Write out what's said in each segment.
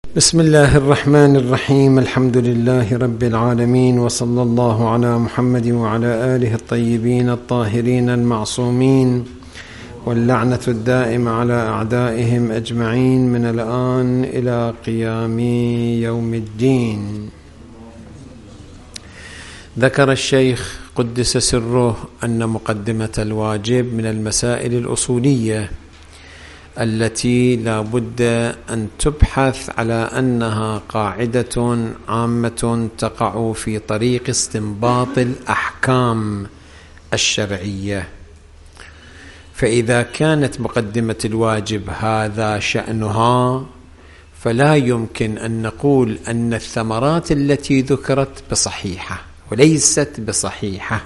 بسم الله الرحمن الرحيم. الحمد لله رب العالمين، وصلى الله على محمد وعلى آله الطيبين الطاهرين المعصومين، واللعنة الدائمة على أعدائهم أجمعين من الآن إلى قيام يوم الدين. ذكر الشيخ قدس سره أن مقدمة الواجب من المسائل الأصولية التي لا بد أن تبحث على أنها قاعدة عامة تقع في طريق استنباط الأحكام الشرعية. فإذا كانت مقدمة الواجب هذا شأنها، فلا يمكن أن نقول أن الثمرات التي ذكرت بصحيحة، وليست بصحيحة.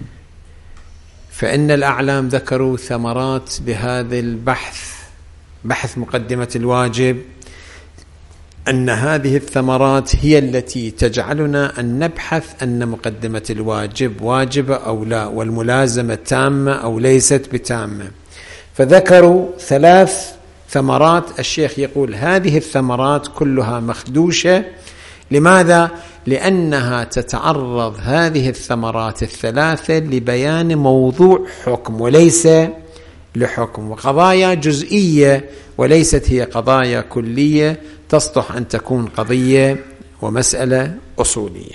فإن الأعلام ذكروا ثمرات بهذا البحث، بحث مقدمة الواجب، أن هذه الثمرات هي التي تجعلنا أن نبحث أن مقدمة الواجب واجبة أو لا، والملازمة تامة أو ليست بتامة. فذكروا 3 ثمرات. الشيخ يقول هذه الثمرات كلها مخدوشة. لماذا؟ لأنها تتعرض هذه الثمرات ال3 لبيان موضوع حكم وليس لحكم، وقضايا جزئية وليست هي قضايا كلية تصلح أن تكون قضية ومسألة أصولية.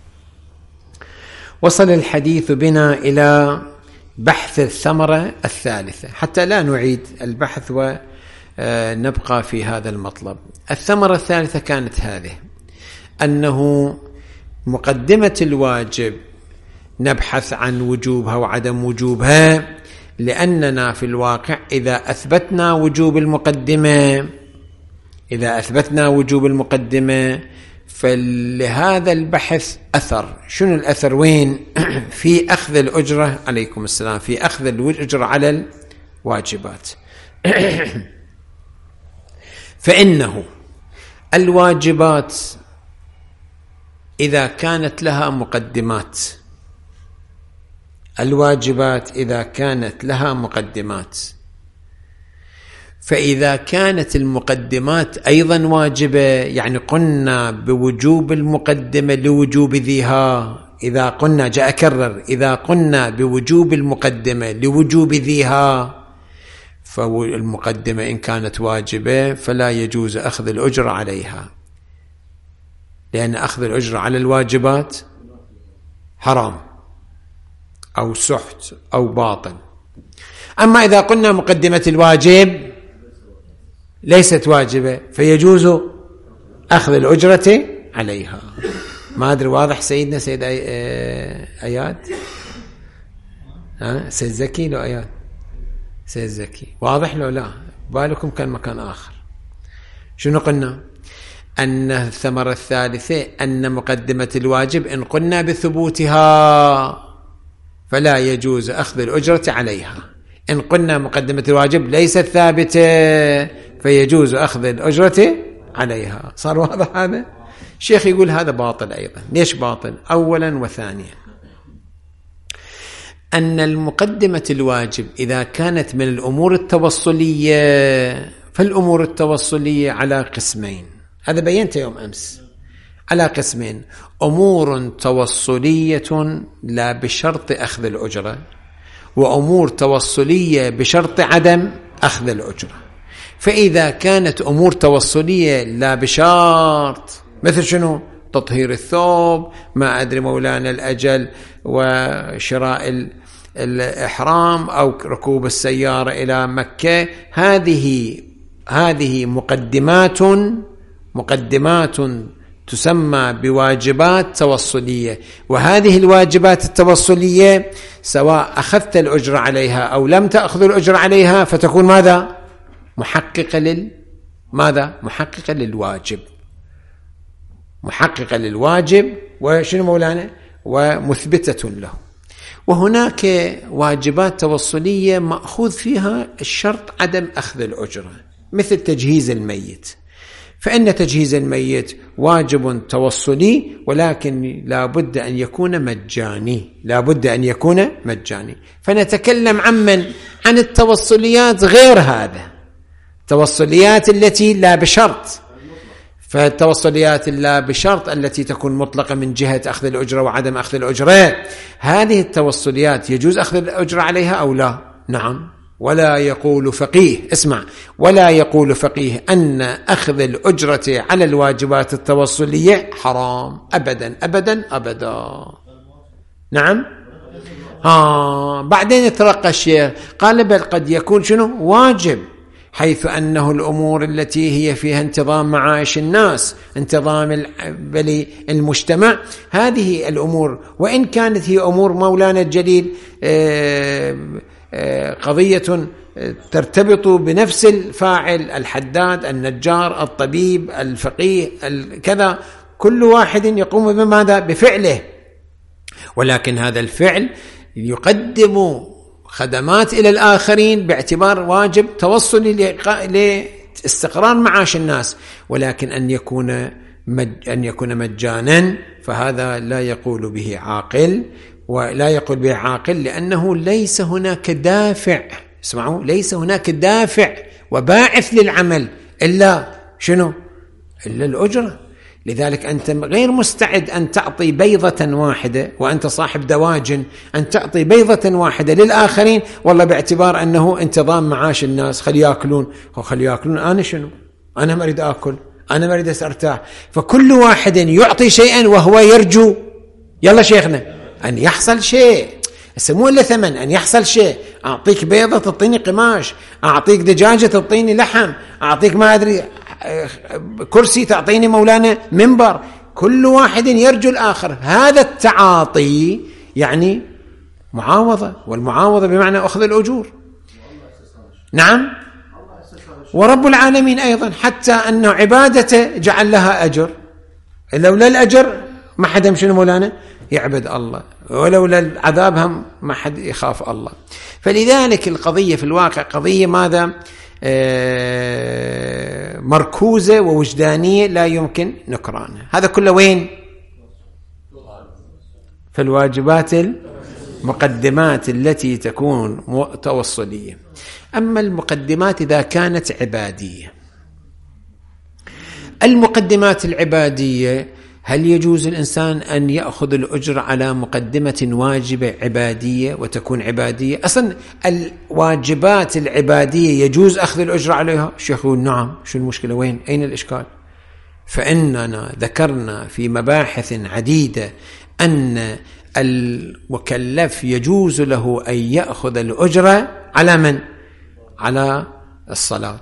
وصل الحديث بنا إلى بحث الثمرة الثالثة حتى لا نعيد البحث ونبقى في هذا المطلب. الثمرة الثالثة كانت هذه: أنه مقدمة الواجب نبحث عن وجوبها وعدم وجوبها، لأننا في الواقع إذا أثبتنا وجوب المقدمة فلهذا البحث أثر. شنو الأثر؟ وين؟ في أخذ الأجرة، عليكم السلام، في أخذ الأجرة على الواجبات. فإنه الواجبات إذا كانت لها مقدمات، فإذا كانت المقدمات أيضا واجبة، يعني قلنا بوجوب المقدمة لوجوب ذيها. إذا قلنا، جاء أكرر، إذا قلنا بوجوب المقدمة لوجوب ذيها، فالمقدمة إن كانت واجبة فلا يجوز أخذ الأجر عليها، لأن أخذ الأجر على الواجبات حرام أو سحت أو باطل. أما إذا قلنا مقدمة الواجب ليست واجبة فيجوز أخذ الأجرة عليها. ما أدري واضح سيدنا سيد آيات؟ سيد زكي لو آيات؟ سيد زكي واضح لو لا؟ بالكم كان مكان آخر. شنو قلنا؟ أن الثمرة الثالثة أن مقدمة الواجب إن قلنا بثبوتها فلا يجوز أخذ الأجرة عليها. إن قلنا مقدمة الواجب ليست ثابتة فيجوز أخذ الأجرة عليها. صار واضح هذا؟ الشيخ يقول هذا باطل أيضا. ليش باطل؟ أولا وثانيا، أن المقدمة الواجب إذا كانت من الأمور التوصلية، فالأمور التوصلية على قسمين. هذا بينت يوم أمس، على قسمين: أمور توصلية لا بشرط أخذ الأجرة، وأمور توصلية بشرط عدم أخذ الأجرة. فإذا كانت أمور توصلية لا بشرط، مثل شنو؟ تطهير الثوب، ما أدري مولانا الأجل، وشراء الإحرام، أو ركوب السيارة إلى مكة، هذه مقدمات تسمى بواجبات توصلية. وهذه الواجبات التوصلية سواء أخذت الأجر عليها أو لم تأخذ الأجر عليها فتكون ماذا؟ محققة للواجب. وشنو مولانا؟ ومثبتة له. وهناك واجبات توصلية مأخوذ فيها الشرط عدم أخذ الأجرة، مثل تجهيز الميت. فإن تجهيز الميت واجب توصلي، ولكن لا بد أن يكون مجاني. فنتكلم عن التوصليات غير هذا، التوصليات التي لا بشرط. فالتوصليات لا بشرط التي تكون مطلقة من جهة أخذ الأجرة وعدم أخذ الأجرة، هذه التوصليات يجوز أخذ الأجرة عليها أو لا؟ نعم. ولا يقول فقيه، اسمع، ولا يقول فقيه أن أخذ الأجرة على الواجبات التوصلية حرام أبدا أبدا أبدا. نعم. بعدين يترقى الشيخ قال بل قد يكون شنو واجب، حيث أنه الأمور التي هي فيها انتظام معايش الناس، انتظام المجتمع، هذه الأمور وإن كانت هي أمور مولانا الجليل قضية ترتبط بنفس الفاعل، الحداد، النجار، الطبيب، الفقيه، كذا، كل واحد يقوم بماذا؟ بفعله، ولكن هذا الفعل يقدم خدمات إلى الآخرين باعتبار واجب توصلي لاستقرار معاش الناس، ولكن أن يكون مجانا فهذا لا يقول به عاقل، ولا يقول به عاقل لأنه ليس هناك دافع، اسمعوا، ليس هناك دافع وباعث للعمل إلا شنو؟ إلا الأجرة. لذلك أنت غير مستعد أن تعطي بيضة واحدة وأنت صاحب دواجن، أن تعطي بيضة واحدة للآخرين والله باعتبار أنه انتظام معاش الناس، خلي يأكلون، أنا شنو؟ أنا ما أريد أكل، أنا ما أريد أرتاح. فكل واحد يعطي شيئا وهو يرجو، يلا شيخنا، أن يحصل شيء، مو إلا ثمن، أن يحصل شيء. أعطيك بيضة تعطيني قماش، أعطيك دجاجة تعطيني لحم، أعطيك ما أدري كرسي تعطيني مولانا منبر، كل واحد يرجو الآخر. هذا التعاطي يعني معاوضة، والمعاوضة بمعنى أخذ الأجور. نعم. ورب العالمين أيضا حتى أن عبادته جعل لها أجر، لولا الأجر ما حد يمشي مولانا يعبد الله، ولولا العذاب هم ما حد يخاف الله. فلذلك القضية في الواقع قضية ماذا؟ مركوزة ووجدانية لا يمكن نكرانها. هذا كله وين؟ في الواجبات المقدمات التي تكون توصلية. أما المقدمات إذا كانت عبادية، المقدمات العبادية هل يجوز الإنسان أن يأخذ الأجر على مقدمة واجبة عبادية وتكون عبادية؟ أصلا الواجبات العبادية يجوز أخذ الأجر عليها؟ الشيخ يقول نعم، شو المشكلة؟ وين؟ أين الإشكال؟ فإننا ذكرنا في مباحث عديدة أن المكلف يجوز له أن يأخذ الأجر على من؟ على الصلاة.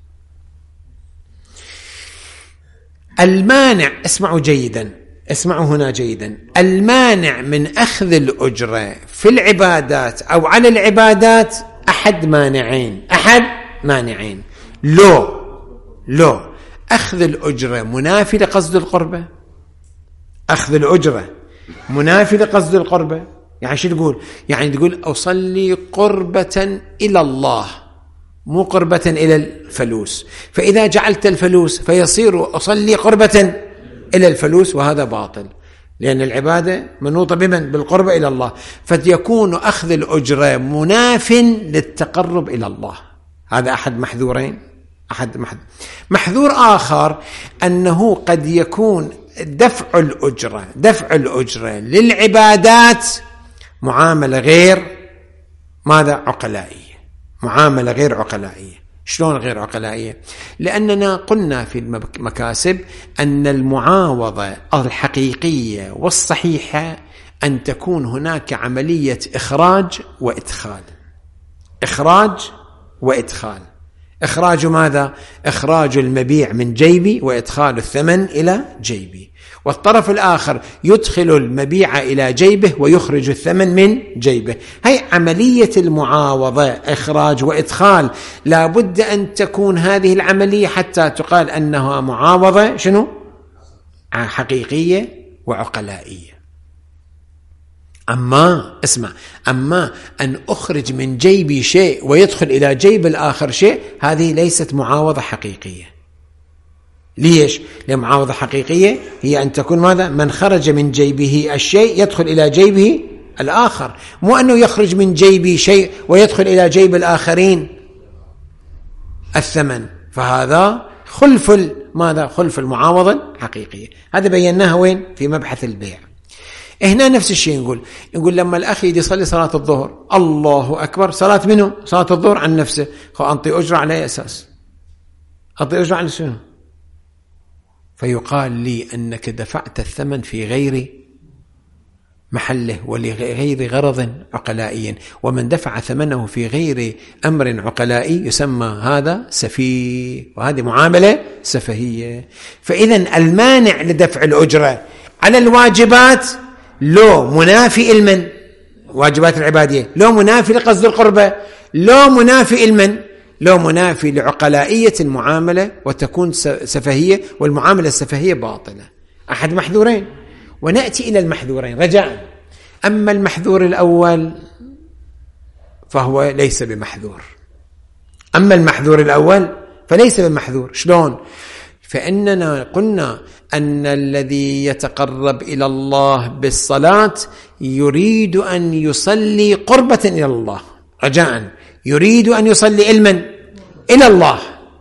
المانع، اسمعوا جيدا، اسمعوا هنا جيدا، المانع من أخذ الأجرة في العبادات أو على العبادات أحد مانعين. لو أخذ الأجرة منافي لقصد القربة، أخذ الأجرة منافي لقصد القربة، يعني شو تقول؟ يعني تقول أصلي قربة إلى الله مو قربة إلى الفلوس، فإذا جعلت الفلوس فيصير أصلي قربة إلى الفلوس، وهذا باطل، لأن العبادة منوطة بمن؟ بالقربة إلى الله، فيكون أخذ الأجرة مناف للتقرب إلى الله. هذا أحد محذورين. محذور آخر أنه قد يكون دفع الأجرة للعبادات معاملة غير ماذا؟ عقلائية، معاملة غير عقلائية. شلون غير عقلائية؟ لأننا قلنا في المكاسب أن المعاوضة الحقيقية والصحيحة أن تكون هناك عملية إخراج وإدخال. إخراج ماذا؟ إخراج المبيع من جيبي وإدخال الثمن إلى جيبي، والطرف الآخر يدخل المبيع إلى جيبه ويخرج الثمن من جيبه. هي عملية المعاوضة، إخراج وإدخال، لا بد أن تكون هذه العملية حتى تقال أنها معاوضة شنو؟ حقيقية وعقلائية. أما أن أخرج من جيبي شيء ويدخل إلى جيب الآخر شيء، هذه ليست معاوضة حقيقية. ليش؟ لأن معاوضة حقيقية هي أن تكون ماذا؟ من خرج من جيبه الشيء يدخل إلى جيبه الآخر، مو أنه يخرج من جيبي شيء ويدخل إلى جيب الآخرين الثمن، فهذا خلف ماذا؟ خلف المعاوضة الحقيقية. هذا بيناها وين؟ في مبحث البيع. هنا نفس الشيء نقول لما الأخ يجي يصلي صلاة الظهر، الله أكبر، صلاة منه؟ صلاة الظهر عن نفسه، أنطي أجرة على أي أساس؟ أنطي أجرة على شنو؟ فيقال لي أنك دفعت الثمن في غير محله ولغير غرض عقلائي، ومن دفع ثمنه في غير أمر عقلائي يسمى هذا سفيه، وهذه معاملة سفهية. فإذا المانع لدفع الأجرة على الواجبات لو منافي المن، واجبات العبادية لو منافي لقصد القربة، لو منافي المن، لو منافي لعقلائية المعاملة وتكون سفهية، والمعاملة السفهية باطلة. أحد محذورين. ونأتي إلى المحذورين رجاء. أما المحذور الأول فهو ليس بمحذور، أما المحذور الأول فليس بمحذور. شلون؟ فإننا قلنا أن الذي يتقرب إلى الله بالصلاة يريد أن يصلي قربة إلى الله، رجاء يريد أن يصلي علما إلى الله.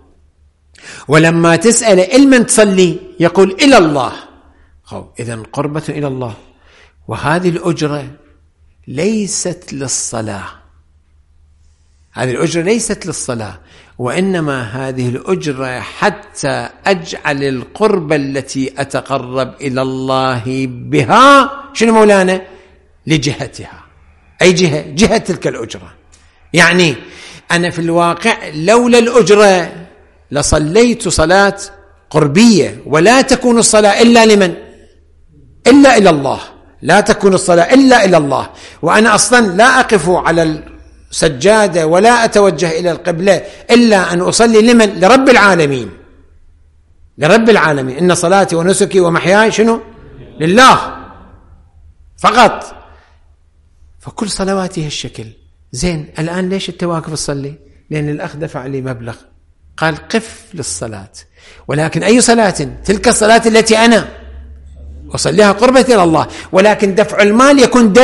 ولما تسأل علما تصلي يقول إلى الله، إذن قربة إلى الله. وهذه الأجرة ليست للصلاة، هذه الأجرة ليست للصلاة، وإنما هذه الأجرة حتى أجعل القربة التي أتقرب إلى الله بها شنو مولانا؟ لجهتها. أي جهة؟ جهة تلك الأجرة. يعني أنا في الواقع لولا الأجرة لصليت صلاة قربية، ولا تكون الصلاة إلا لمن؟ إلا إلى الله. لا تكون الصلاة إلا إلى الله، وأنا أصلا لا أقف على السجادة ولا أتوجه إلى القبلة إلا أن أصلي لمن؟ لرب العالمين، لرب العالمين. إن صلاتي ونسكي ومحياي شنو؟ لله فقط. فكل صلواتي هالشكل. زين، الآن ليش أنت واقف تصلي؟ لأن الأخ دفع لي مبلغ قال قف للصلاة، ولكن أي صلاة؟ تلك الصلاة التي أنا أصليها قربة إلى الله، ولكن دفع المال يكون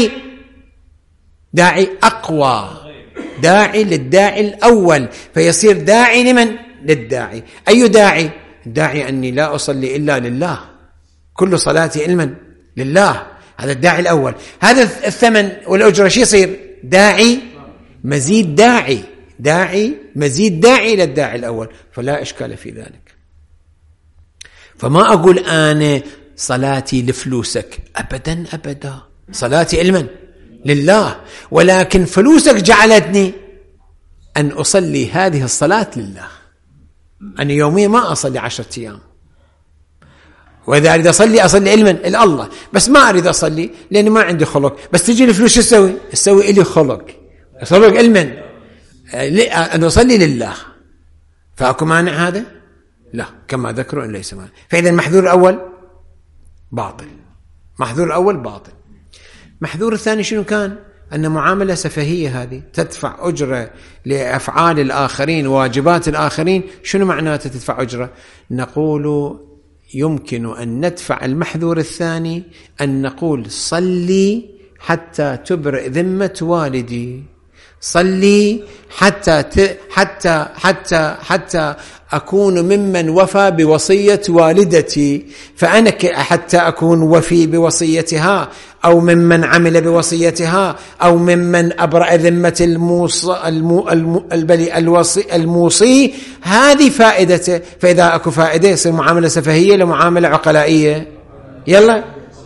داعي أقوى، داعي للداعي الأول، فيصير داعي لمن؟ للداعي. أي داعي؟ داعي أني لا أصلي إلا لله، كل صلاتي علما لله، هذا الداعي الأول. هذا الثمن والأجرة شو يصير؟ داعي مزيد داعي مزيد داعي إلى الداعي الأول، فلا إشكال في ذلك. فما أقول أنا صلاتي لفلوسك، أبدا أبدا، صلاتي علما لله، ولكن فلوسك جعلتني أن أصلي هذه الصلاة لله. أنا يوميا ما أصلي 10 أيام، وإذا أريد أصلي علما إلى الله، بس ما أريد أصلي لأني ما عندي خلق. بس تجي الفلوس أسوي إلي خلق علما أن أصلي لله، فأكو مانع هذا؟ لا، كما ذكروا إن ليس مانع. فإذا المحذور الأول باطل، محذور الأول باطل. محذور الثاني شنو كان؟ أن معاملة سفهية هذه، تدفع أجرة لأفعال الآخرين واجبات الآخرين. شنو معناته تدفع أجرة؟ نقول يمكن أن ندفع المحذور الثاني، أن نقول صلي حتى تبرئ ذمة والدي، صلي حتى أكون ممن وفى بوصية والدتي، فأنا حتى أكون وفي بوصيتها، أو ممن عمل بوصيتها، أو ممن أبرأ ذمة الموصي. هذه فائدته. فإذا أكو فائدة يصير معاملة سفهية لمعاملة عقلائية. يلا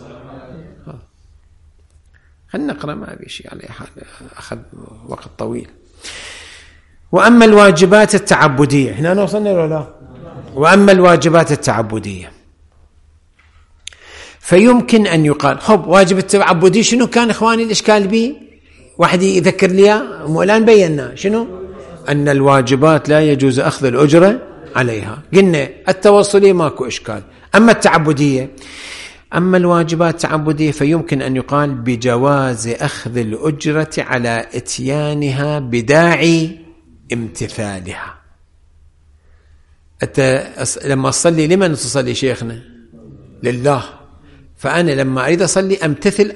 خلنا نقرأ، ما أبي شيء عليه حال، أخذ وقت طويل. وأما الواجبات التعبدية، هنا وصلنا ولا لا؟ وأما الواجبات التعبدية فيمكن أن يقال واجب التعبدي شنو كان إخواني الإشكال به؟ واحد يذكر لي الآن بينا شنو؟ أن الواجبات لا يجوز أخذ الأجرة عليها. قلنا التوصلي ماكو إشكال. أما التعبدية، أما الواجبات التعبدية فيمكن أن يقال بجواز أخذ الأجرة على إتيانها بداعي امتثالها. لما أصلي لمن تصلي شيخنا؟ لله. فأنا لما أريد أصلي أمتثل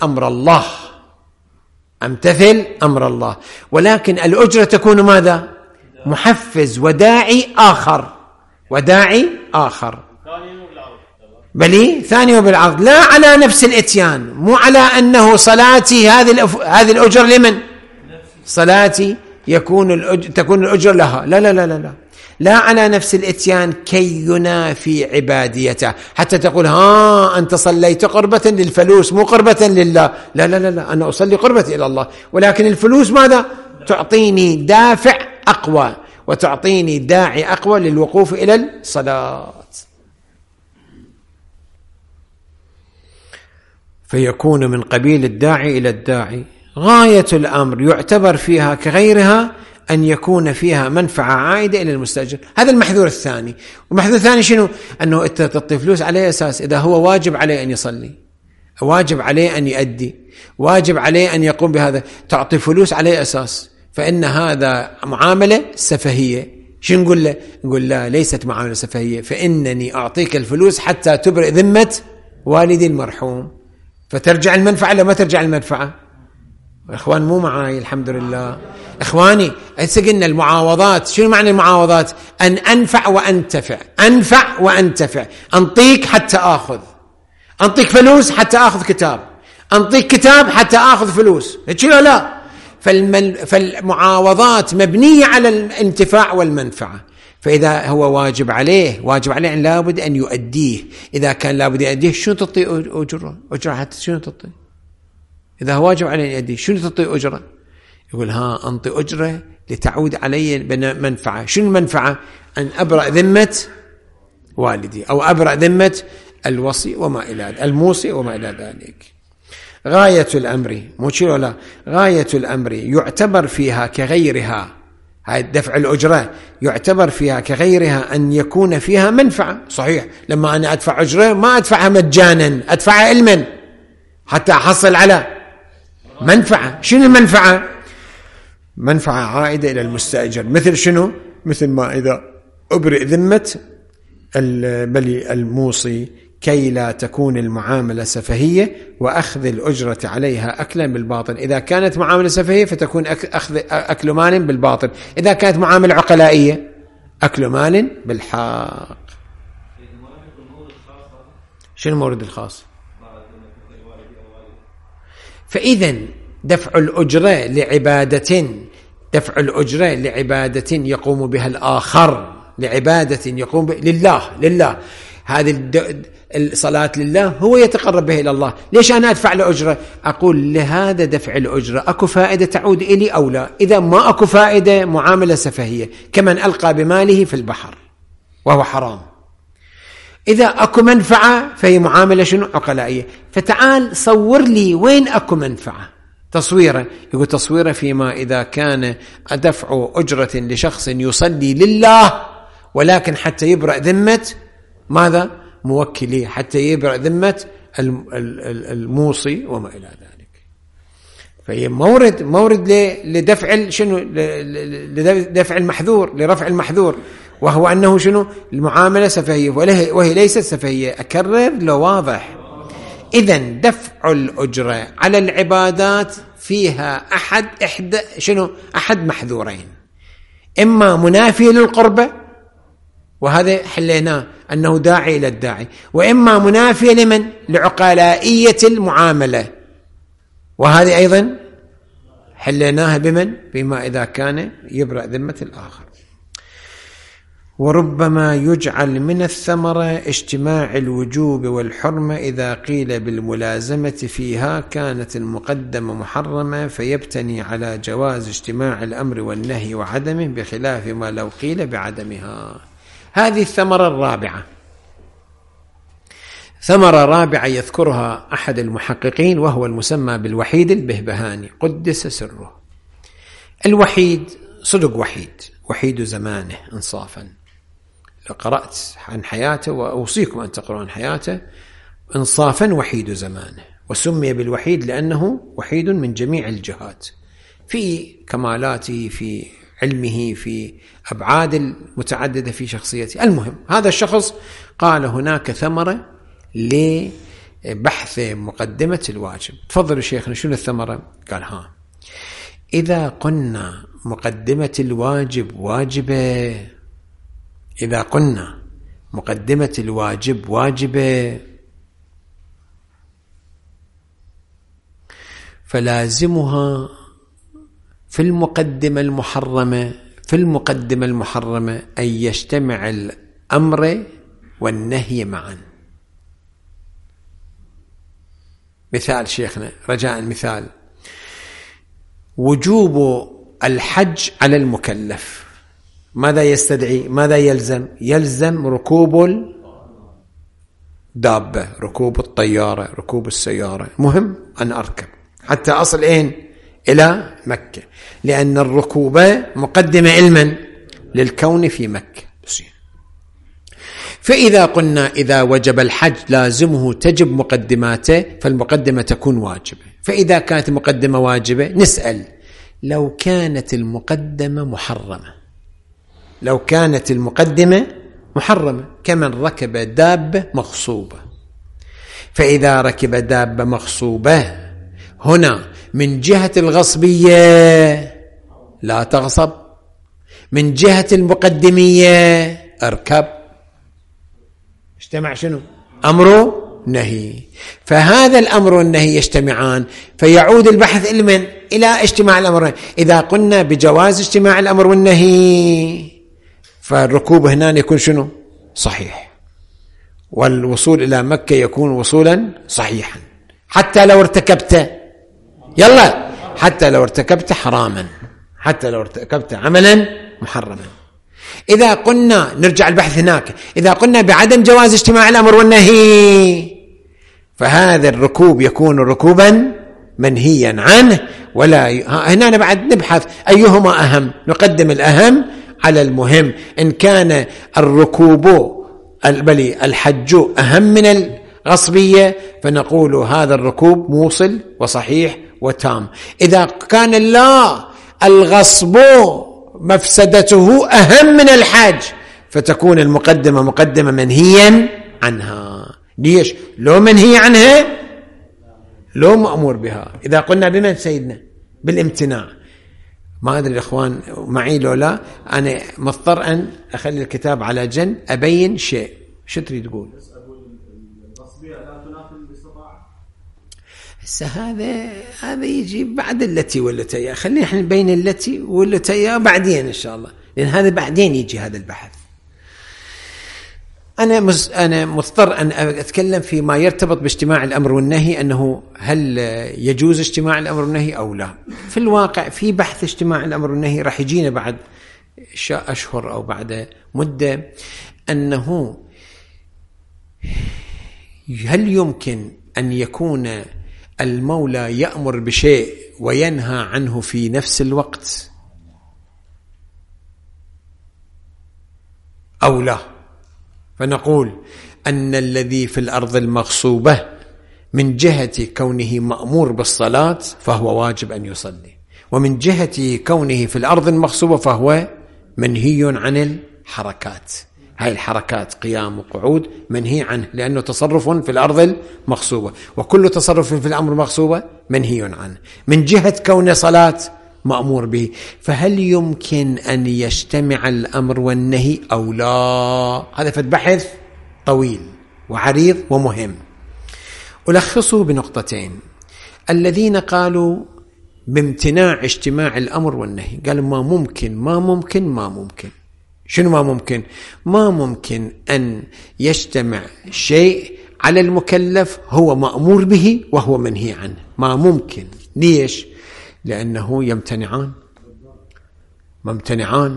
أمر الله، ولكن الأجرة تكون ماذا؟ محفز وداعي آخر، وداعي آخر. بلي ثاني وبالعرض، لا على نفس الإتيان، مو على أنه صلاتي هذه الأجر لمن؟ صلاتي تكون الأجر لها، لا لا لا لا لا، لا على نفس الإتيان كي ينافي عباديته، حتى تقول أنت صليت قربة للفلوس مو قربة لله، لا لا لا لا، أنا أصلي قربة إلى الله، ولكن الفلوس ماذا؟ تعطيني دافع أقوى وتعطيني داعي أقوى للوقوف إلى الصلاة. فيكون من قبيل الداعي إلى الداعي. غاية الأمر يعتبر فيها كغيرها أن يكون فيها منفعة عائدة إلى المستأجر. هذا المحذور الثاني. والمحذور الثاني شنو؟ أنه أنت تعطي فلوس على أساس إذا هو واجب عليه أن يصلي، واجب عليه أن يؤدي، واجب عليه أن يقوم بهذا، تعطي فلوس على أساس، فإن هذا معاملة سفهية. شو نقول له؟ نقول لا، ليست معاملة سفهية، فإنني أعطيك الفلوس حتى تبرئ ذمة والدي المرحوم، فترجع المنفعة ولا ما ترجع المنفعة؟ إخوان مو معاي الحمد لله. إخواني هسه قلنا المعاوضات، شنو معنى المعاوضات؟ أن أنفع وأنتفع، أنفع وأنتفع، أنطيك حتى آخذ، أنطيك فلوس حتى آخذ كتاب، أنطيك كتاب حتى آخذ فلوس، هيك لا. فالمعاوضات مبنية على الانتفاع والمنفعة. فإذا هو واجب عليه أن لابد أن يؤديه، إذا كان لابد أن يؤديه شنو تعطي أجرة حتى شنو تعطي؟ إذا هو واجب عليه أن يؤديه شنو تعطي أجرة؟ يقول أنطي أجرة لتعود علي منفعة. شنو المنفعة؟ أن أبرأ ذمة والدي أو أبرأ ذمة الوصي وما إلى الموصي وما إلى ذلك. غاية الأمر مو شيء ولا غاية الأمر يعتبر فيها كغيرها، هاي دفع الأجرة يعتبر فيها كغيرها أن يكون فيها منفعة. صحيح لما أنا أدفع أجرة ما أدفعها مجانا، أدفعها علما حتى أحصل على منفعة. شنو المنفعة؟ منفعة عائدة إلى المستأجر. مثل شنو؟ مثل ما إذا أبرئ ذمة الموصي كي لا تكون المعاملة سفهية وأخذ الأجرة عليها أكلا بالباطل. إذا كانت معاملة سفهية فتكون أكل مال بالباطل، إذا كانت معاملة عقلائية أكل مال بالحق. شنو المورد الخاص؟ فإذا دفع الأجرة لعبادة يقوم بها الآخر، لعبادة يقوم لله، هذه الصلاة لله هو يتقرب به إلى الله. ليش أنا أدفع الأجرة؟ أقول لهذا دفع الأجرة أكو فائدة تعود إلي أو لا؟ إذا ما أكو فائدة معاملة سفهية، كمن ألقى بماله في البحر وهو حرام. إذا أكو منفعة فهي معاملة شنو؟ عقلائية. فتعال صور لي وين أكو منفعة. تصويره، يقول تصويره فيما إذا كان دفع أجرة لشخص يصلي لله ولكن حتى يبرأ ذمة ماذا؟ موكلي، حتى يبرأ ذمة الموصي وما إلى ذلك. فهي مورد لدفع شنو؟ لدفع المحذور، لرفع المحذور، وهو أنه شنو؟ المعاملة سفهية وهي ليست سفهية. أكرر لو واضح. إذن دفع الأجرة على العبادات فيها أحد محذورين، إما منافي للقربة وهذا حليناه أنه داعي إلى الداعي، وإما منافي لمن؟ لعقلائية المعاملة، وهذه أيضا حليناها بمن؟ بما إذا كان يبرأ ذمة الآخر. وربما يجعل من الثمرة اجتماع الوجوب والحرمة إذا قيل بالملازمة فيها كانت المقدمة محرمة، فيبتني على جواز اجتماع الأمر والنهي وعدمه، بخلاف ما لو قيل بعدمها. هذه الثمرة الرابعة، ثمرة رابعة يذكرها أحد المحققين وهو المسمى بالوحيد البهبهاني قدس سره. الوحيد صدق وحيد زمانه إنصافا. لو قرأت عن حياته، وأوصيكم أن تقرأوا عن حياته إنصافا، وحيد زمانه، وسمي بالوحيد لأنه وحيد من جميع الجهات، في كمالاته، في علمه، في أبعاد المتعددة في شخصيته. المهم هذا الشخص قال هناك ثمرة لبحث مقدمة الواجب. تفضلوا شيخنا شنو الثمرة؟ قال إذا قلنا مقدمة الواجب واجبة، إذا قلنا مقدمة الواجب واجبة، فلازمها في المقدمة المحرمة أن يجتمع الأمر والنهي معا. مثال شيخنا رجاء، مثال وجوب الحج على المكلف ماذا يستدعي؟ ماذا يلزم؟ يلزم ركوب الدابة، ركوب الطيارة، ركوب السيارة، مهم أن أركب حتى أصل إلى مكة، لأن الركوب مقدمة علما للكون في مكة. فإذا قلنا إذا وجب الحج لازمه تجب مقدماته، فالمقدمة تكون واجبة. فإذا كانت المقدمة واجبة نسأل لو كانت المقدمة محرمة، كمن ركب دابة مغصوبة. فإذا ركب دابة مغصوبة هنا من جهة الغصبية لا تغصب، من جهة المقدمية اركب، اجتمع شنو؟ أمر نهي. فهذا الأمر والنهي يجتمعان، فيعود البحث إلى اجتماع الأمر. إذا قلنا بجواز اجتماع الأمر والنهي فالركوب هنا يكون شنو؟ صحيح، والوصول إلى مكة يكون وصولا صحيحا، حتى لو ارتكبت حراما، حتى لو ارتكبت عملا محرما. إذا قلنا نرجع البحث هناك، إذا قلنا بعدم جواز اجتماع الأمر والنهي فهذا الركوب يكون ركوبا منهيا عنه، ولا هنا بعد نبحث أيهما أهم، نقدم الأهم على المهم. إن كان الحج أهم من الغصبية فنقول هذا الركوب موصل وصحيح وتام. إذا كان لا الغصب مفسدته أهم من الحج فتكون المقدمة مقدمة منهيا عنها. ليش؟ لو منهي عنها لو مأمور بها. إذا قلنا بمن سيدنا؟ بالامتناع. ما أدري الإخوان معي لو لا، أنا مضطر أن أخلي الكتاب على جنب أبين شيء. شو تريد تقول؟ هذا يجي بعد التي والتي، خلينا احنا بين التي والتي بعدين إن شاء الله، لأن هذا بعدين يجي هذا البحث. أنا مضطر أن أتكلم فيما يرتبط باجتماع الأمر والنهي، أنه هل يجوز اجتماع الأمر والنهي أو لا. في الواقع في بحث اجتماع الأمر والنهي راح يجينا بعد أشهر أو بعد مدة، أنه هل يمكن أن يكون المولى يأمر بشيء وينهى عنه في نفس الوقت أو لا؟ فنقول أن الذي في الأرض المغصوبة من جهة كونه مأمور بالصلاة فهو واجب أن يصلي، ومن جهة كونه في الأرض المغصوبة فهو منهي عن الحركات. هاي الحركات قيام وقعود منهي عنه، لأنه تصرف في الأرض المغصوبة، وكل تصرف في الأمر المغصوبة منهي عنه. من جهة كون صلاة مأمور به، فهل يمكن أن يجتمع الأمر والنهي أو لا؟ هذا في البحث طويل وعريض ومهم. ألخصه بنقطتين. الذين قالوا بامتناع اجتماع الأمر والنهي قالوا ما ممكن. شنو ما ممكن؟ ما ممكن أن يجتمع شيء على المكلف هو مأمور به وهو منهي عنه، ما ممكن. ليش؟ لأنه ممتنعان.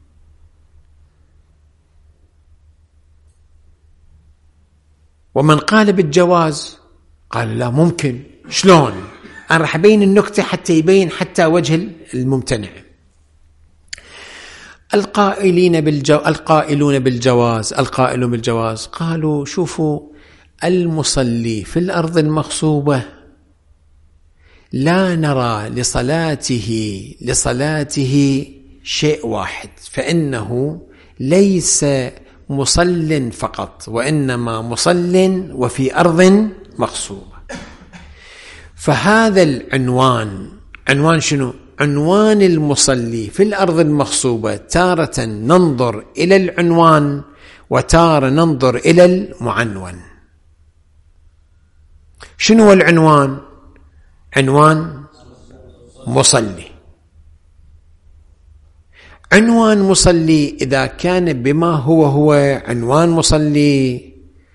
ومن قال بالجواز قال لا ممكن. شلون؟ أنا راح أبين النكتة حتى يبين حتى وجه الممتنع. القائلون بالجواز قالوا شوفوا، المصلي في الأرض المغصوبة لا نرى لصلاته شيء واحد، فإنه ليس مصل فقط، وإنما مصل وفي أرض مغصوبة. فهذا العنوان، عنوان شنو؟ عنوان المصلي في الأرض المغصوبة. تارة ننظر إلى العنوان وتارة ننظر إلى المعنون. شنو هو العنوان؟ عنوان مصلي. عنوان مصلي إذا كان بما هو عنوان مصلي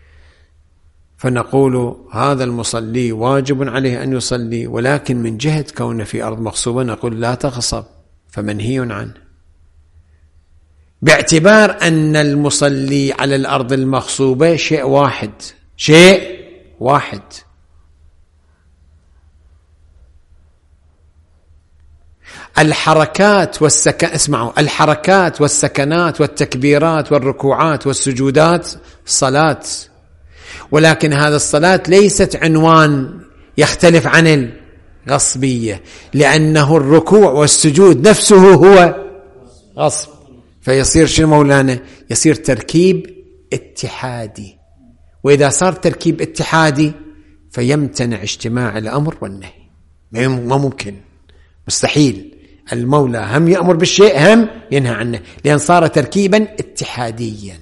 فنقول هذا المصلي واجب عليه أن يصلي، ولكن من جهة كونه في أرض مغصوبة نقول لا تغصب فمنهي عنه، باعتبار أن المصلي على الأرض المغصوبة شيء واحد، شيء واحد. الحركات اسمعوا، الحركات والسكنات والتكبيرات والركوعات والسجودات صلاة، ولكن هذا الصلاة ليست عنوان يختلف عن الغصبية، لأنه الركوع والسجود نفسه هو غصب، فيصير شنو مولانا؟ يصير تركيب اتحادي، وإذا صار تركيب اتحادي فيمتنع اجتماع الأمر والنهي، ما ممكن، مستحيل. المولى هم يأمر بالشيء هم ينهى عنه، لأن صار تركيبا اتحاديا.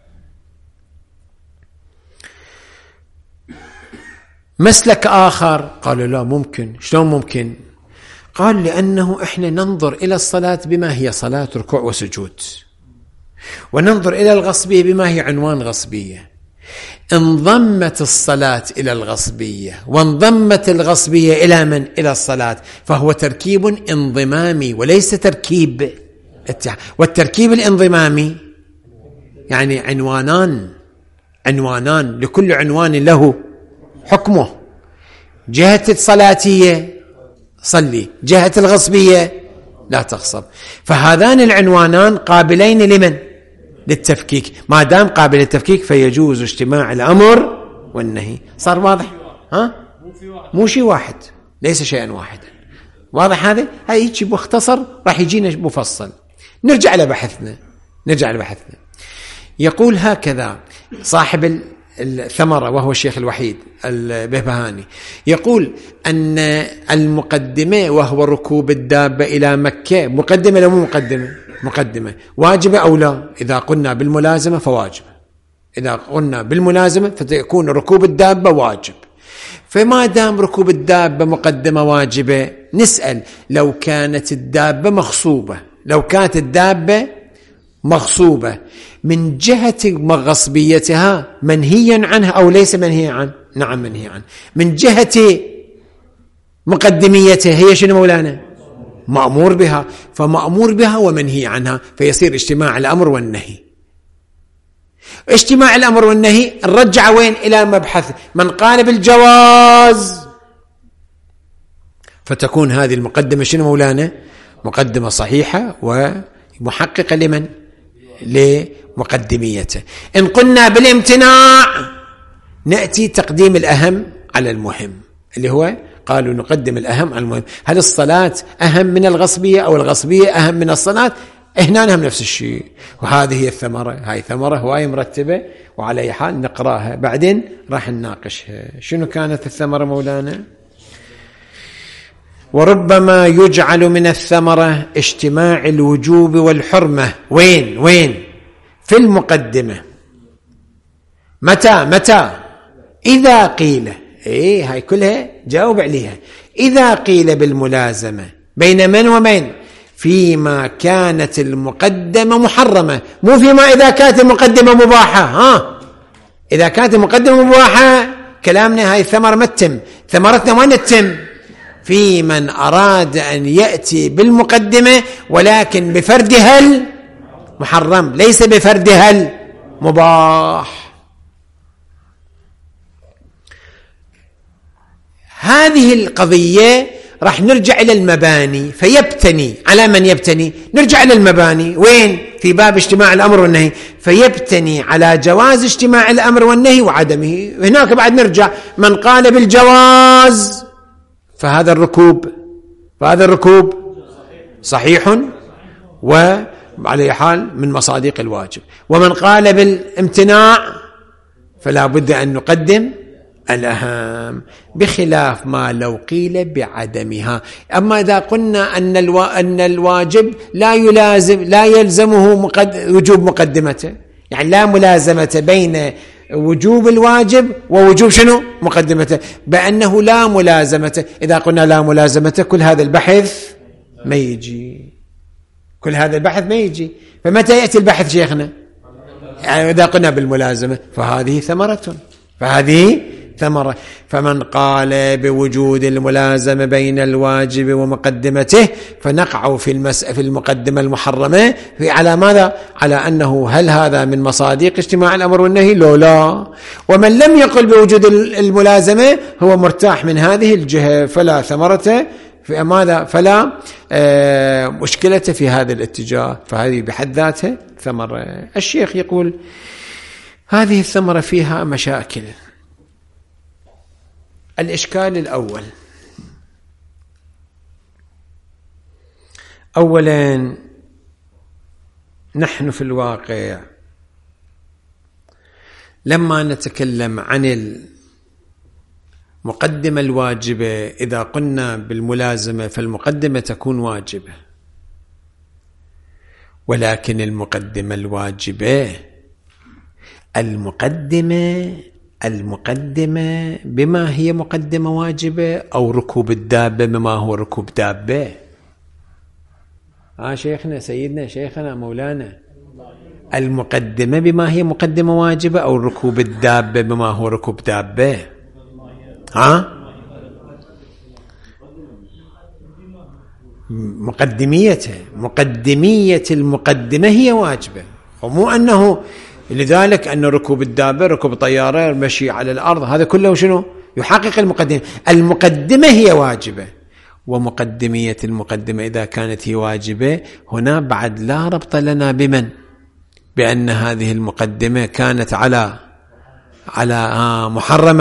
مسلك آخر قالوا لا ممكن. شلون ممكن؟ قال لأنه إحنا ننظر إلى الصلاة بما هي صلاة ركوع وسجود، وننظر إلى الغصبية بما هي عنوان غصبية. انضمت الصلاة إلى الغصبية وانضمت الغصبية إلى من؟ إلى الصلاة، فهو تركيب انضمامي وليس تركيب اتحاد. والتركيب الانضمامي يعني عنوانان لكل عنوان له حكمه. جهة الصلاتية صلي، جهة الغصبية لا تغصب، فهذان العنوانان قابلين لمن؟ للتفكيك. ما دام قابل للتفكيك فيجوز اجتماع الأمر والنهي. صار واضح؟ مو شيء واحد، ليس شيئا واحدا. واضح هذا؟ هاي هيك مختصر، راح يجينا مفصل. نرجع لبحثنا. يقول هكذا صاحب الثمرة وهو الشيخ الوحيد البهبهاني، يقول أن المقدمة وهو ركوب الدابة إلى مكة، مقدمة لو مو مقدمة واجبة أو لا؟ إذا قلنا بالملازمة فواجب، إذا قلنا بالملازمة فتكون ركوب الدابة واجب. فما دام ركوب الدابة مقدمة واجبة، نسأل لو كانت الدابة مغصوبة من جهة غصبيتها منهيا عنها أو ليس منهيا عنه؟ نعم منهي عنه. من جهة مقدميتها هي شنو مولانا؟ مأمور بها، فمأمور بها ومنهي عنها، فيصير اجتماع الأمر والنهي. اجتماع الأمر والنهي نرجع وين؟ إلى مبحث من قال بالجواز، فتكون هذه المقدمة شنو مولانا؟ مقدمة صحيحة ومحققة لمن؟ لمقدميته. إن قلنا بالامتناع نأتي تقديم الأهم على المهم، اللي هو قالوا نقدم الأهم على المهم. هل الصلاة أهم من الغصبية أو الغصبية أهم من الصلاة؟ هنا هم نفس الشيء. وهذه هي الثمرة، هاي ثمرة هواي مرتبة، وعلى أي حال نقراها بعدين راح نناقشها. شنو كانت الثمرة مولانا؟ وربما يجعل من الثمرة اجتماع الوجوب والحرمة. وين؟ في المقدمة. متى؟ إذا قيل، هاي كلها جاوب عليها. إذا قيل بالملازمة بين من ومن؟ فيما كانت المقدمة محرمة، مو فيما إذا كانت المقدمة مباحة. إذا كانت المقدمة مباحة كلامنا هاي الثمرة ما تتم، ثمرتنا وين تتم؟ في من أراد أن يأتي بالمقدمة ولكن بفردها المحرم ليس بفردها المباح. هذه القضية راح نرجع إلى المباني، فيبتني على من يبتني؟ نرجع إلى المباني. وين؟ في باب اجتماع الأمر والنهي، فيبتني على جواز اجتماع الأمر والنهي وعدمه. هناك بعد نرجع من قال بالجواز فهذا الركوب صحيح وعلى حال من مصادق الواجب، ومن قال بالامتناع فلا بد أن نقدم الأهم، بخلاف ما لو قيل بعدمها. أما إذا قلنا أن الواجب لا يلزمه وجوب مقدمته، يعني لا ملازمة بين وجوب الواجب ووجوب شنو؟ مقدمته، بأنه لا ملازمة. إذا قلنا لا ملازمة كل هذا البحث ما يجي، كل هذا البحث ما يجي. فمتى يأتي البحث شيخنا؟ يعني إذا قلنا بالملازمة فهذه ثمرة، فهذه ثمرة. فمن قال بوجود الملازمة بين الواجب ومقدمته فنقع في المقدمة المحرمة على ماذا؟ على أنه هل هذا من مصادق اجتماع الأمر والنهي؟ لا. ومن لم يقل بوجود الملازمة هو مرتاح من هذه الجهة، فلا ثمرة في ماذا؟ فلا مشكلة في هذا الاتجاه، فهذه بحد ذاتها ثمرة. الشيخ يقول هذه الثمرة فيها مشاكل. الإشكال الأول، أولا نحن في الواقع لما نتكلم عن المقدمة الواجبة، إذا قلنا بالملازمة فالمقدمة تكون واجبة، ولكن المقدمة الواجبة المقدمة بما هي مقدمة واجبة، أو ركوب الدابة بما هو ركوب دابة. شيخنا سيدنا شيخنا مولانا، المقدمة بما هي مقدمة واجبة، أو ركوب الدابة بما هو ركوب دابة. مقدمية المقدمة هي واجبة، ومو أنه لذلك أن ركوب الدابة، ركوب طيارة، المشي على الأرض، هذا كله شنو يحقق المقدمة. المقدمة هي واجبة، ومقدمية المقدمة إذا كانت هي واجبة هنا بعد لا ربط لنا بمن، بأن هذه المقدمة كانت على محرمة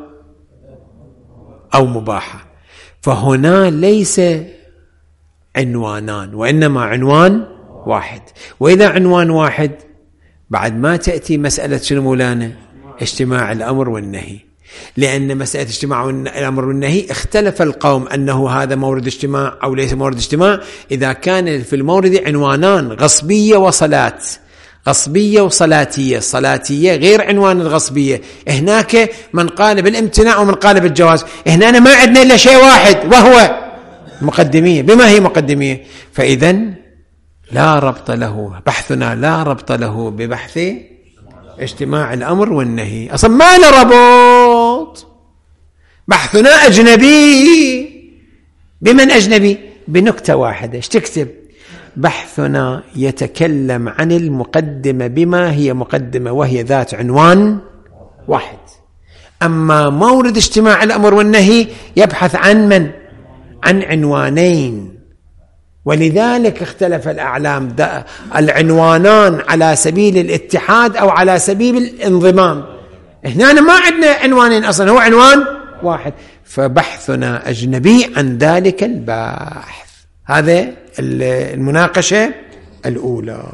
أو مباحة. فهنا ليس عنوانان وإنما عنوان واحد. وإذا عنوان واحد بعد ما تأتي مسألة شنو مولانا؟ اجتماع الأمر والنهي، لأن مسألة اجتماع الأمر والنهي اختلف القوم أنه هذا مورد اجتماع أو ليس مورد اجتماع. إذا كان في المورد عنوانان غصبية وصلاة، غصبية وصلاتية، صلاتية غير عنوان الغصبية. هناك من قال بالامتناع ومن قال بالجواز، هنا ما عندنا إلا شيء واحد وهو مقدمية. بما هي مقدمية؟ فإذن لا ربط له، بحثنا لا ربط له ببحث اجتماع الأمر والنهي، أصلا ما له ربط. بحثنا أجنبي. بمن أجنبي؟ بنكتة واحدة. ايش تكتب؟ بحثنا يتكلم عن المقدمة بما هي مقدمة وهي ذات عنوان واحد. أما مورد اجتماع الأمر والنهي يبحث عن من؟ عن عنوانين. ولذلك اختلف الأعلام العنوانان على سبيل الاتحاد أو على سبيل الانضمام. هنا ما عندنا عنوانين أصلا، هو عنوان واحد. فبحثنا أجنبي عن ذلك الباحث. هذا المناقشة الأولى.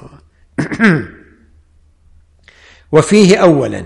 وفيه أولا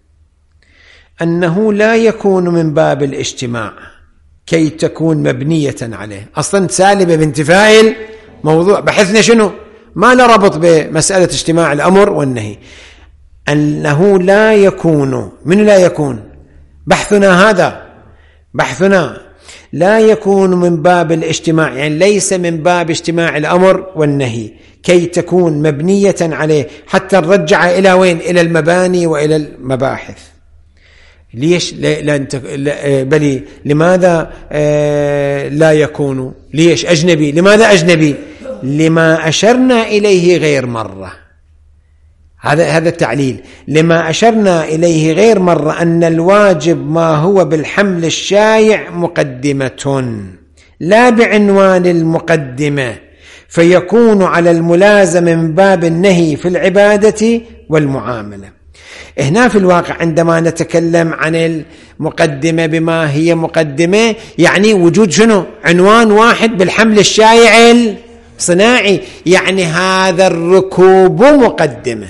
أنه لا يكون من باب الاجتماع كي تكون مبنية عليه، أصلا سالبة بانتفاء الموضوع. بحثنا شنو؟ ما له ربط بمسألة اجتماع الأمر والنهي. أنه لا يكون، من لا يكون؟ بحثنا هذا، بحثنا لا يكون من باب الاجتماع، يعني ليس من باب اجتماع الأمر والنهي كي تكون مبنية عليه، حتى نرجع إلى وين؟ إلى المباني وإلى المباحث. ليش بل لماذا لا يكون؟ ليش أجنبي؟ لماذا أجنبي؟ لما أشرنا إليه غير مرة. هذا التعليل. لما أشرنا إليه غير مرة أن الواجب ما هو بالحمل الشايع مقدمة لا بعنوان المقدمة، فيكون على الملازم من باب النهي في العبادة والمعاملة. هنا في الواقع عندما نتكلم عن المقدمة بما هي مقدمة، يعني وجود شنو؟ عنوان واحد بالحمل الشايع الصناعي، يعني هذا الركوب مقدمة،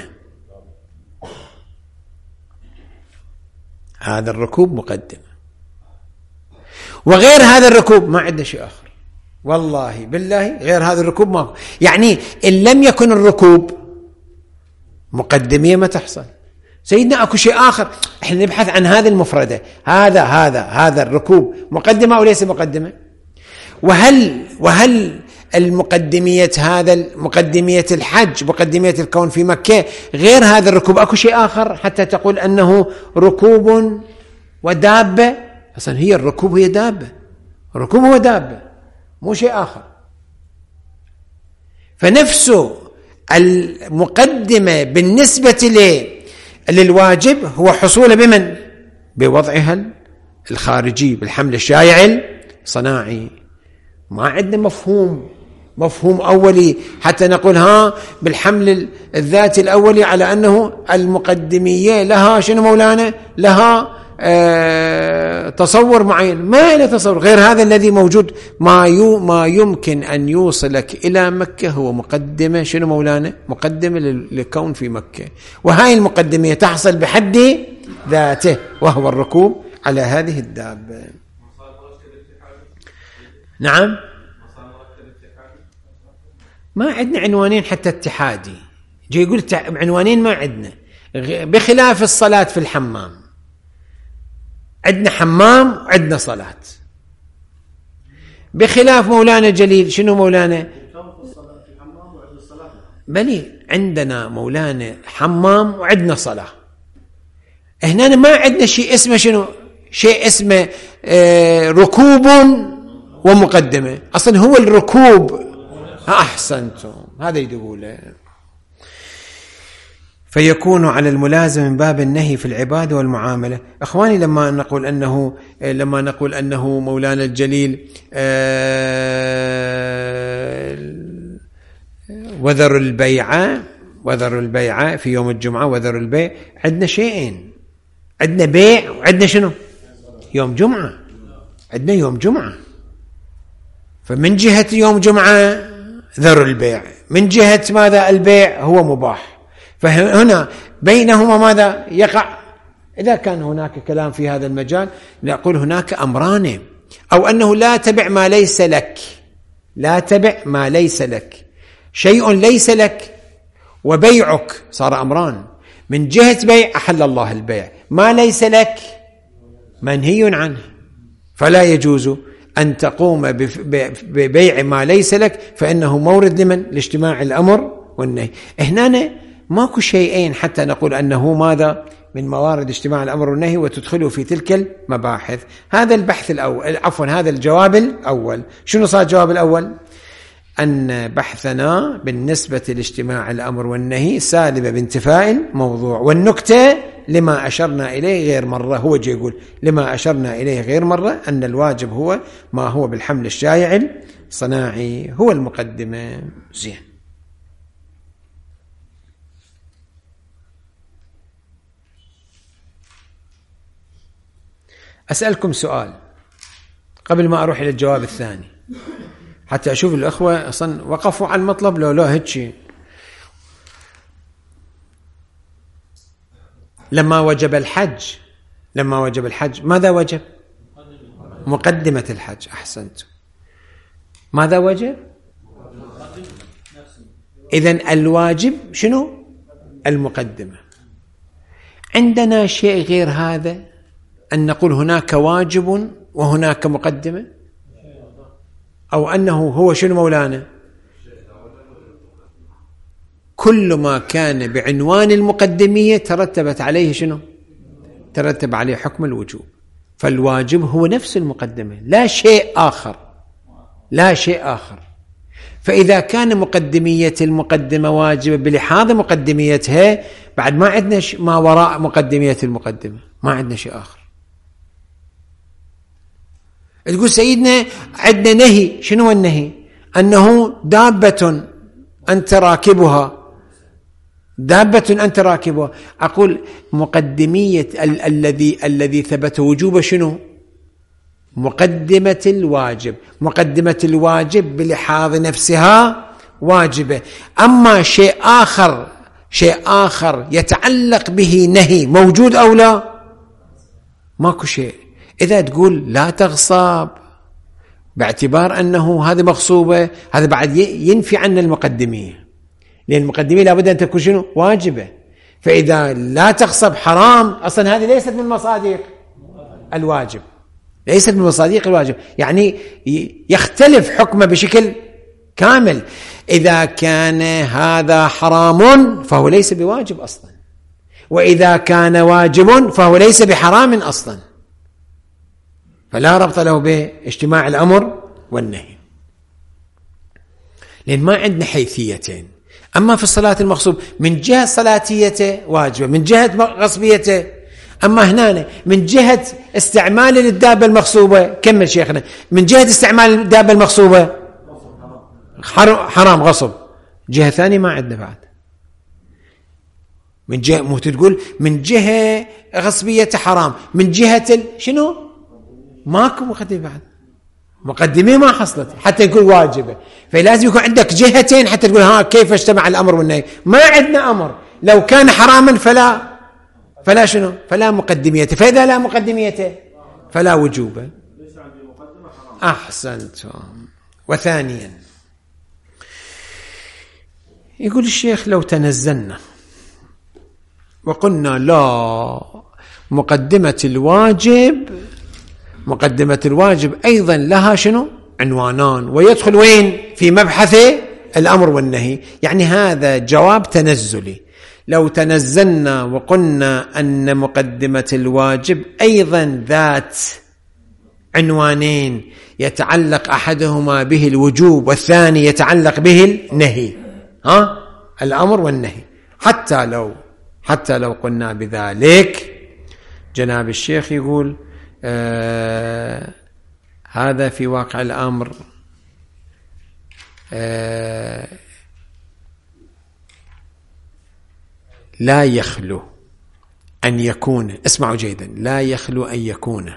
هذا الركوب مقدمة، وغير هذا الركوب ما عندنا شيء آخر. والله بالله غير هذا الركوب ما، يعني إن لم يكن الركوب مقدمية ما تحصل. سيدنا أكو شيء آخر، إحنا نبحث عن هذه المفردة، هذا الركوب مقدمة أو ليس مقدمة؟ وهل المقدمية مقدمية الحج، مقدمية الكون في مكة غير هذا الركوب؟ أكو شيء آخر حتى تقول أنه ركوب ودابة؟ أصلا هي الركوب هي دابة، الركوب هو دابة مو شيء آخر. فنفس المقدمة بالنسبة للواجب هو حصول بمن؟ بوضعها الخارجي، بالحمل الشائع الصناعي. ما عندنا مفهوم أولي حتى نقول بالحمل الذاتي الأولي على أنه المقدمية لها شنو مولانا؟ لها تصور معين. ما له تصور غير هذا الذي موجود. ما يمكن أن يوصلك إلى مكة هو مقدمة شنو مولانا؟ مقدمة للكون في مكة، وهاي المقدمية تحصل بحد ذاته وهو الركوب على هذه الدابة. نعم، ما عندنا عنوانين حتى اتحادي. جاي يقول عنوانين ما عندنا، بخلاف الصلاة في الحمام. عندنا حمام وعندنا صلاة، بخلاف مولانا جليل شنو مولانا؟ بلي عندنا مولانا حمام وعندنا صلاة. هنا ما عندنا شيء اسمه شنو؟ شيء اسمه ركوب ومقدمة. أصلا هو الركوب. أحسنتم، هذا يقوله. فيكون على الملازم من باب النهي في العبادة والمعاملة. أخواني، لما نقول أنه مولانا الجليل وذروا البيع في يوم الجمعة، وذروا البيع، عندنا شيئين، عندنا بيع وعندنا شنو؟ يوم جمعة. عندنا يوم جمعة، فمن جهة يوم جمعة ذروا البيع، من جهة ماذا؟ البيع هو مباح. فهنا بينهما ماذا يقع؟ إذا كان هناك كلام في هذا المجال نقول هناك أمران، أو أنه لا تبع ما ليس لك، لا تبع ما ليس لك. شيء ليس لك وبيعك صار أمران. من جهة بيع أحل الله البيع، ما ليس لك منهي عنه، فلا يجوز أن تقوم ببيع ما ليس لك، فإنه مورد لمن؟ لاجتماع الأمر والنهي. هنا ماكو شيئين حتى نقول أنه ماذا؟ من موارد اجتماع الأمر والنهي وتدخله في تلك المباحث. هذا البحث الأول، عفوا هذا الجواب الأول. شنو صار الجواب الأول؟ أن بحثنا بالنسبة لاجتماع الأمر والنهي سالب بانتفاء الموضوع، والنكتة لما أشرنا إليه غير مرة. هو جاي يقول لما أشرنا إليه غير مرة أن الواجب هو ما هو بالحمل الشائع الصناعي، هو المقدمة. زين، أسألكم سؤال قبل ما أروح إلى الجواب الثاني، حتى أشوف الأخوة أصلا وقفوا على المطلب لو لا هيك. لما وجب الحج ماذا وجب؟ مقدمة الحج. أحسنت. ماذا وجب؟ إذن الواجب شنو؟ المقدمة. عندنا شيء غير هذا أن نقول هناك واجب وهناك مقدمة، أو أنه هو شنو مولانا؟ كل ما كان بعنوان المقدمية ترتبت عليه شنو؟ ترتب عليه حكم الوجوب. فالواجب هو نفس المقدمة، لا شيء آخر، لا شيء آخر. فإذا كان مقدمية المقدمة واجبة بلحاظ مقدميتها، بعد ما عندنا ما وراء مقدمية المقدمة، ما عندنا شيء آخر. تقول سيدنا عندنا نهي. شنو هو النهي؟ أنه دابة أنت راكبها، دابة أنت راكبها. أقول مقدمية الذي ثبت وجوب شنو؟ مقدمة الواجب. مقدمة الواجب بلحاظ نفسها واجبة. أما شيء آخر يتعلق به نهي موجود أو لا؟ ماكو شيء. إذا تقول لا تغصب باعتبار أنه هذه مغصوبة، هذا بعد ينفي عنا المقدمية، لأن المقدمية لابد أن تكون شنو؟ واجبة. فإذا لا تغصب حرام، أصلا هذه ليست من مصادق الواجب، ليست من مصادق الواجب، يعني يختلف حكمه بشكل كامل. إذا كان هذا حرام فهو ليس بواجب أصلا، وإذا كان واجب فهو ليس بحرام أصلا، فلا ربط له باجتماع الأمر والنهي، لأن ما عندنا حيثيتين. أما في الصلاة المغصوب من جهة صلاتيته واجبة، من جهة غصبيته. أما هنا من جهة استعمال الدابة المغصوبة، كمل شيخنا، من جهة استعمال الدابة المغصوبة حرام غصب، جهة ثانية ما عندنا بعد. من جهة مو تقول من جهة غصبية حرام، من جهة شنو؟ ماكو مقدمة بعد، مقدمة ما حصلت حتى يقول واجبة. فلازم يكون عندك جهتين حتى تقول ها كيف اجتمع الأمر والنهي. ما عندنا أمر، لو كان حراما فلا شنو؟ فلا مقدميته، فإذا لا مقدميته فلا وجوبة. أحسنتم. وثانيا يقول الشيخ لو تنزلنا وقلنا لا، مقدمة الواجب أيضا لها شنو؟ عنوانان، ويدخل وين؟ في مبحث الأمر والنهي. يعني هذا جواب تنزلي. لو تنزلنا وقلنا أن مقدمة الواجب أيضا ذات عنوانين، يتعلق أحدهما به الوجوب والثاني يتعلق به النهي، الأمر والنهي. حتى لو قلنا بذلك، جناب الشيخ يقول هذا في واقع الأمر لا يخلو أن يكون، اسمعوا جيدا، لا يخلو أن يكون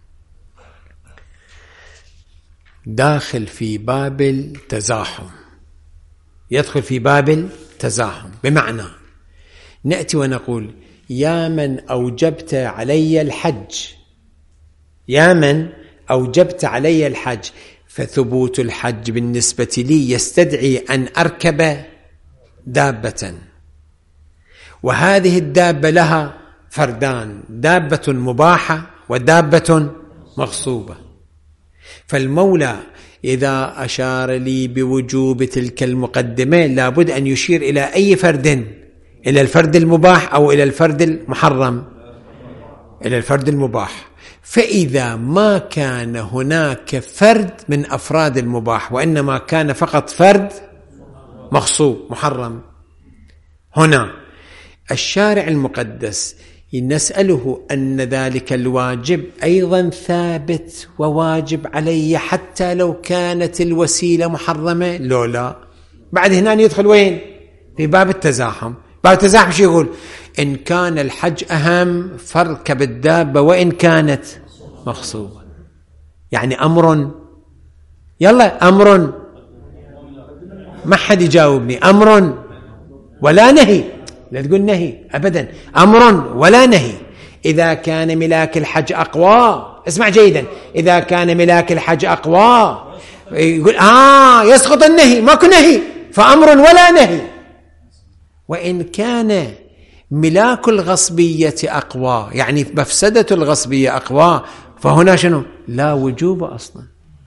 داخل في باب التزاحم، يدخل في باب التزاحم. بمعنى نأتي ونقول يا من أوجبت علي الحج، يا من أوجبت علي الحج، فثبوت الحج بالنسبة لي يستدعي أن أركب دابة، وهذه الدابة لها فردان، دابة مباحة ودابة مغصوبة. فالمولى إذا أشار لي بوجوب تلك المقدمة لابد أن يشير إلى أي فرد؟ إلى الفرد المباح أو إلى الفرد المحرم؟ إلى الفرد المباح. فإذا ما كان هناك فرد من أفراد المباح وإنما كان فقط فرد مغصوب محرم، هنا الشارع المقدس نسأله أن ذلك الواجب أيضا ثابت وواجب علي حتى لو كانت الوسيلة محرمة؟ لا. بعد هنا يدخل وين؟ في باب التزاحم. باب التزاحم شو يقول؟ إن كان الحج أهم فاركب الدابة وإن كانت مغصوبة. يعني أمر، يلا أمر، ما حد يجاوبني، أمر ولا نهي، لا تقول نهي أبدا، أمر ولا نهي. إذا كان ملاك الحج أقوى، اسمع جيدا، إذا كان ملاك الحج أقوى يقول يسقط النهي، ماكو نهي، فأمر ولا نهي. وإن كان ملاك الغصبية أقوى، يعني مفسدة الغصبية أقوى، فهنا شنو؟ لا وجوب أصلا،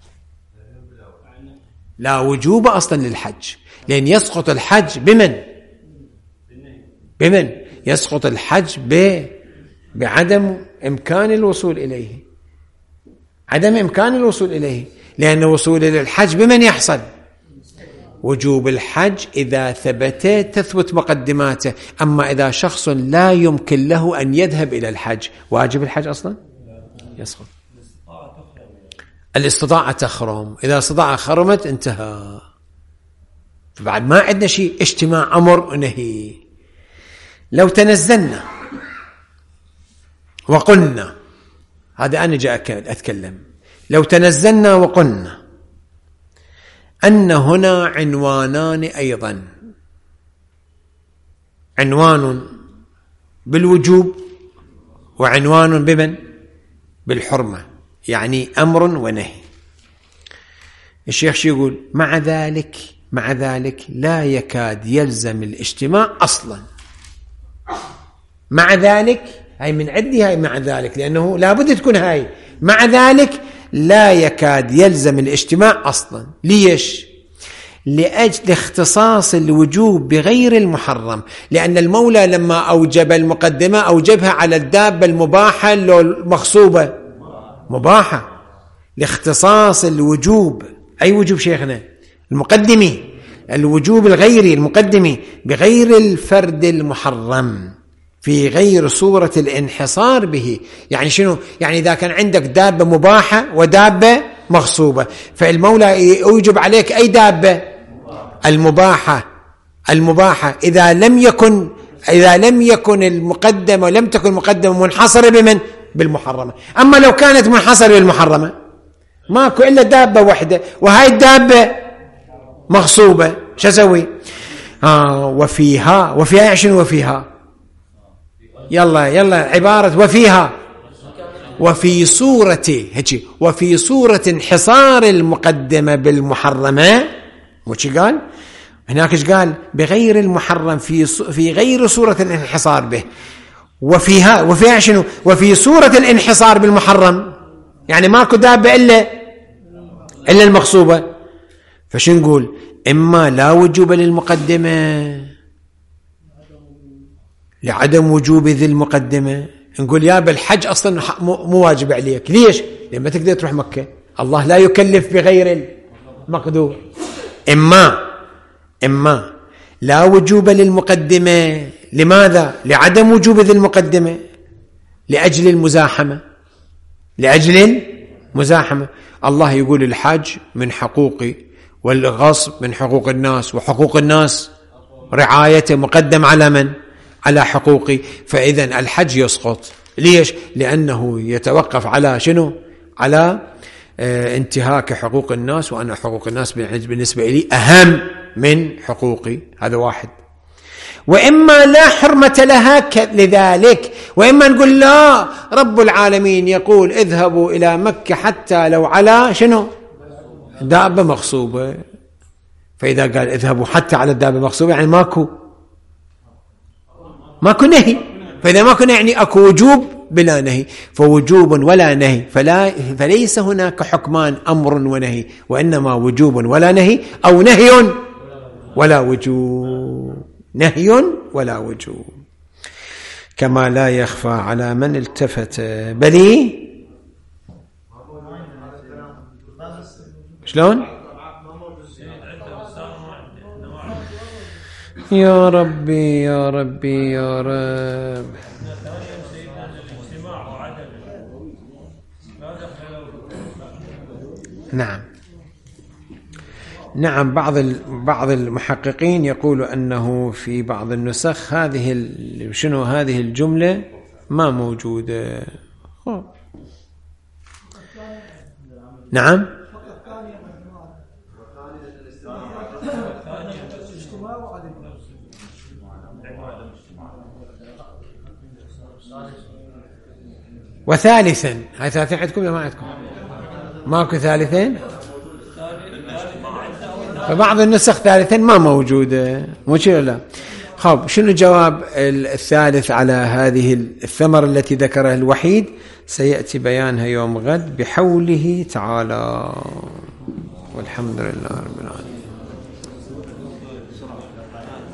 لا وجوب أصلا للحج، لأن يسقط الحج بمن يسقط الحج بعدم إمكان الوصول إليه، عدم إمكان الوصول إليه، لأن الوصول إلى الحج بمن يحصل؟ وجوب الحج إذا تثبت مقدماته. أما إذا شخص لا يمكن له أن يذهب إلى الحج، واجب الحج أصلا يسقط. الاستطاعة تخرم، إذا استطاعة خرمت انتهى. فبعد ما عندنا شيء اجتماع أمر ونهي. لو تنزلنا وقلنا، هذا أنا جاء أتكلم، لو تنزلنا وقلنا أن هنا عنوانان أيضا، عنوان بالوجوب وعنوان بمن؟ بالحرمة، يعني أمر ونهي. الشيخ شو يقول؟ مع ذلك لا يكاد يلزم الاجتماع أصلا. مع ذلك هاي من عندي، هاي مع ذلك، لأنه لابد تكون هاي مع ذلك لا يكاد يلزم الاجتماع أصلا. ليش؟ لأجل اختصاص الوجوب بغير المحرم، لأن المولى لما أوجب المقدمة أوجبها على الدابة المباحة لو المغصوبة مباحة، لاختصاص الوجوب. أي وجوب شيخنا؟ المقدمي، الوجوب الغيري المقدمي بغير الفرد المحرم في غير صورة الانحصار به. يعني شنو؟ يعني إذا كان عندك دابة مباحة ودابة مغصوبة، فالمولى يوجب عليك أي دابة؟ المباحة إذا لم يكن المقدمة ولم تكن مقدمة منحصرة بمن؟ بالمحرمة. أما لو كانت منحصرة بالمحرمة ماكو إلا دابة واحدة وهاي الدابة مغصوبة، شو أسوي؟ وفيها شنو؟ يلا عبارة وفيها وفي صورة انحصار المقدمة بالمحرمة. وش قال هناك؟ ايش قال؟ بغير المحرم في غير صورة الانحصار به. وفيها شنو؟ وفي صورة الانحصار بالمحرم، يعني ماكو دابة إلا المغصوبة. فشو نقول؟ إما لا وجوب للمقدمة لعدم وجوب ذي المقدمة، نقول يا بالحج أصلا مو واجب عليك. ليش؟ لما تقدر تروح مكة، الله لا يكلف بغير المقدور. إما لا وجوب للمقدمة، لماذا؟ لعدم وجوب ذي المقدمة، لأجل المزاحمة. الله يقول الحج من حقوقي، والغصب من حقوق الناس، وحقوق الناس رعايته مقدم على من؟ على حقوقي. فإذا الحج يسقط. ليش؟ لأنه يتوقف على شنو؟ على انتهاك حقوق الناس، وأن حقوق الناس بالنسبة لي أهم من حقوقي. هذا واحد. وإما لا حرمة لها لذلك، وإما نقول لا، رب العالمين يقول اذهبوا إلى مكة حتى لو على شنو؟ دابة مغصوبة. فإذا قال اذهبوا حتى على الدابة مغصوبة يعني ماكو نهي. فإذا ماكو نهي يعني أكو وجوب بلا نهي، فوجوب ولا نهي، فليس هناك حكمان أمر ونهي، وإنما وجوب ولا نهي، أو نهي ولا وجوب، كما لا يخفى على من التفت. بلي شلون؟ يا ربي يا ربي يا رب. نعم بعض المحققين يقول أنه في بعض النسخ هذه الجملة ما موجودة. نعم وثالثا. هاي ثالثين عندكم ولا ما عندكم؟ ماكو ثالثين؟ فبعض النسخ ثالثا ما موجودة، مو كذا لا. خب شنو جواب الثالث على هذه الثمرة التي ذكرها الوحيد؟ سيأتي بيانها يوم غد بحوله تعالى، والحمد لله رب العالمين.